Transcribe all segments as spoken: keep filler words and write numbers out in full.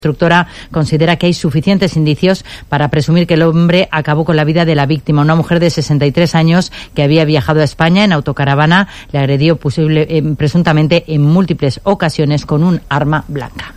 La instructora considera que hay suficientes indicios para presumir que el hombre acabó con la vida de la víctima, una mujer de sesenta y tres años que había viajado a España en autocaravana. Le agredió posible, eh, presuntamente en múltiples ocasiones con un arma blanca.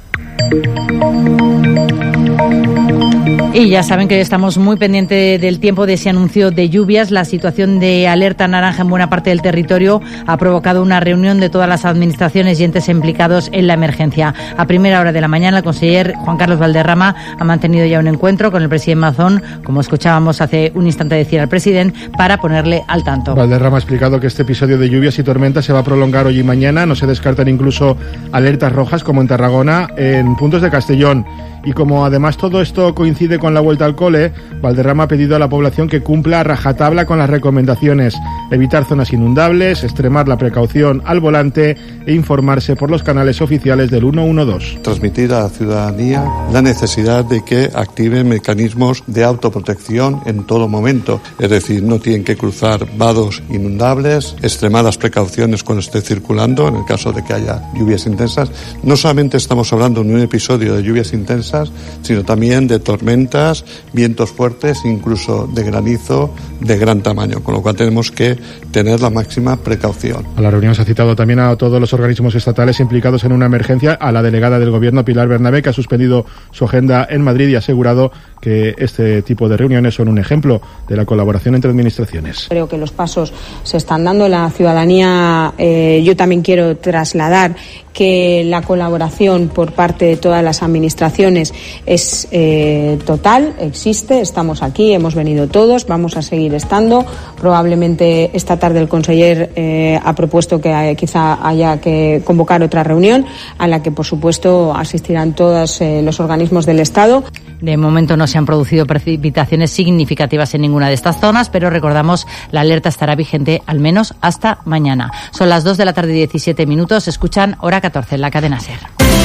Y ya saben que estamos muy pendientes del tiempo, de ese anuncio de lluvias. La situación de alerta naranja en buena parte del territorio ha provocado una reunión de todas las administraciones y entes implicados en la emergencia. A primera hora de la mañana, el conseller Juan Carlos Valderrama ha mantenido ya un encuentro con el presidente Mazón, como escuchábamos hace un instante decir al presidente, para ponerle al tanto. Valderrama ha explicado que este episodio de lluvias y tormentas se va a prolongar hoy y mañana. No se descartan incluso alertas rojas, como en Tarragona, en puntos de Castellón. Y como además todo esto coincide con la vuelta al cole, Valderrama ha pedido a la población que cumpla a rajatabla con las recomendaciones: evitar zonas inundables, extremar la precaución al volante e informarse por los canales oficiales del ciento doce. Transmitir a la ciudadanía la necesidad de que activen mecanismos de autoprotección en todo momento. Es decir, no tienen que cruzar vados inundables, extremar las precauciones cuando esté circulando, en el caso de que haya lluvias intensas. No solamente estamos hablando de un episodio de lluvias intensas, sino también de tormentas, vientos fuertes, incluso de granizo de gran tamaño, con lo cual tenemos que tener la máxima precaución. A la reunión se ha citado también a todos los organismos estatales implicados en una emergencia, a la delegada del Gobierno, Pilar Bernabé, que ha suspendido su agenda en Madrid y ha asegurado que este tipo de reuniones son un ejemplo de la colaboración entre administraciones. Creo que los pasos se están dando. La ciudadanía, eh, yo también quiero trasladar que la colaboración por parte de todas las administraciones es eh, total, existe, estamos aquí, hemos venido todos, vamos a seguir estando. Probablemente esta tarde el conseller eh, ha propuesto que hay, quizá haya que convocar otra reunión a la que, por supuesto, asistirán todos eh, los organismos del Estado. De momento no se han producido precipitaciones significativas en ninguna de estas zonas, pero recordamos, la alerta estará vigente al menos hasta mañana. Son las dos de la tarde y diecisiete minutos. Escuchan Hora catorce en la cadena SER.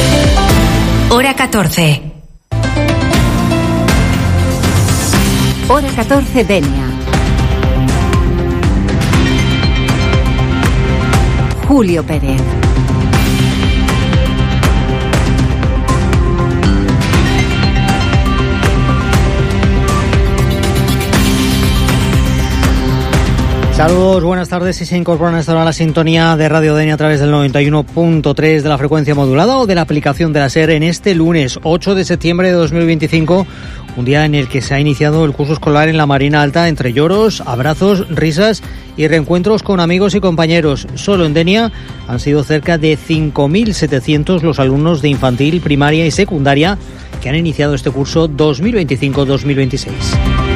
Hora catorce. Hora catorce Denia. Julio Pérez. Saludos, buenas tardes. Y se incorporan a esta hora a la sintonía de Radio Denia a través del noventa y uno punto tres de la frecuencia modulada o de la aplicación de la SER en este lunes ocho de septiembre de dos mil veinticinco, un día en el que se ha iniciado el curso escolar en la Marina Alta, entre lloros, abrazos, risas y reencuentros con amigos y compañeros. Solo en Denia han sido cerca de cinco mil setecientos los alumnos de infantil, primaria y secundaria que han iniciado este curso dos mil veinticinco dos mil veintiséis.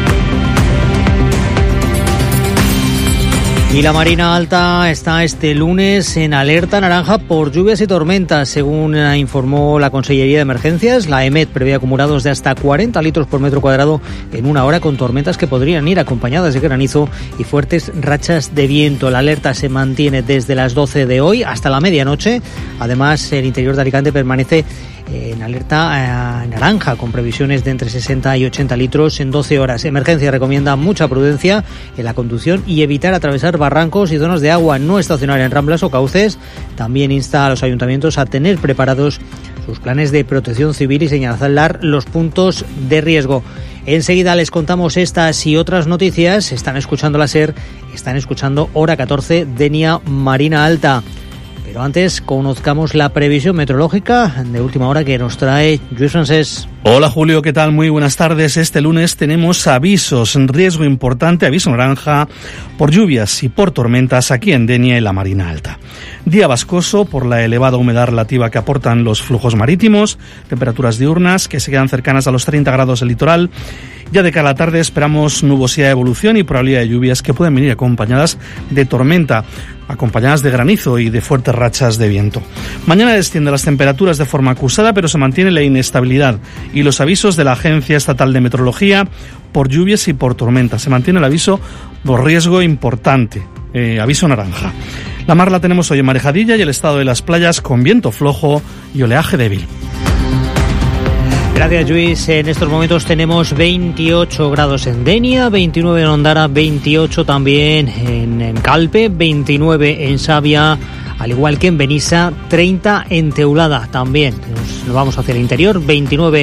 Y la Marina Alta está este lunes en alerta naranja por lluvias y tormentas, según informó la Consellería de Emergencias. La EMET prevé acumulados de hasta cuarenta litros por metro cuadrado en una hora, con tormentas que podrían ir acompañadas de granizo y fuertes rachas de viento. La alerta se mantiene desde las doce de hoy hasta la medianoche. Además, el interior de Alicante permanece en alerta eh, naranja, con previsiones de entre sesenta y ochenta litros en doce horas. Emergencia recomienda mucha prudencia en la conducción y evitar atravesar barrancos y zonas de agua, no estacionar en ramblas o cauces. También insta a los ayuntamientos a tener preparados sus planes de protección civil y señalar los puntos de riesgo. Enseguida les contamos estas y otras noticias. Están escuchando la SER, están escuchando Hora catorce Denia Marina Alta. Pero antes, conozcamos la previsión meteorológica de última hora que nos trae Lluís Francés. Hola Julio, ¿qué tal? Muy buenas tardes. Este lunes tenemos avisos, riesgo importante, aviso naranja por lluvias y por tormentas aquí en Denia y la Marina Alta. Día vascoso por la elevada humedad relativa que aportan los flujos marítimos, temperaturas diurnas que se quedan cercanas a los treinta grados del litoral. Ya de cara a la tarde esperamos nubosidad de evolución y probabilidad de lluvias que pueden venir acompañadas de tormenta, acompañadas de granizo y de fuertes rachas de viento. Mañana descienden las temperaturas de forma acusada, pero se mantiene la inestabilidad y los avisos de la Agencia Estatal de Meteorología por lluvias y por tormentas. Se mantiene el aviso por riesgo importante, eh, aviso naranja. La mar la tenemos hoy en marejadilla y el estado de las playas con viento flojo y oleaje débil. Gracias, Lluís. En estos momentos tenemos veintiocho grados en Denia, veintinueve en Ondara, veintiocho también en, en Calpe, veintinueve en Savia, al igual que en Benissa, treinta en Teulada también. Nos vamos hacia el interior, veintinueve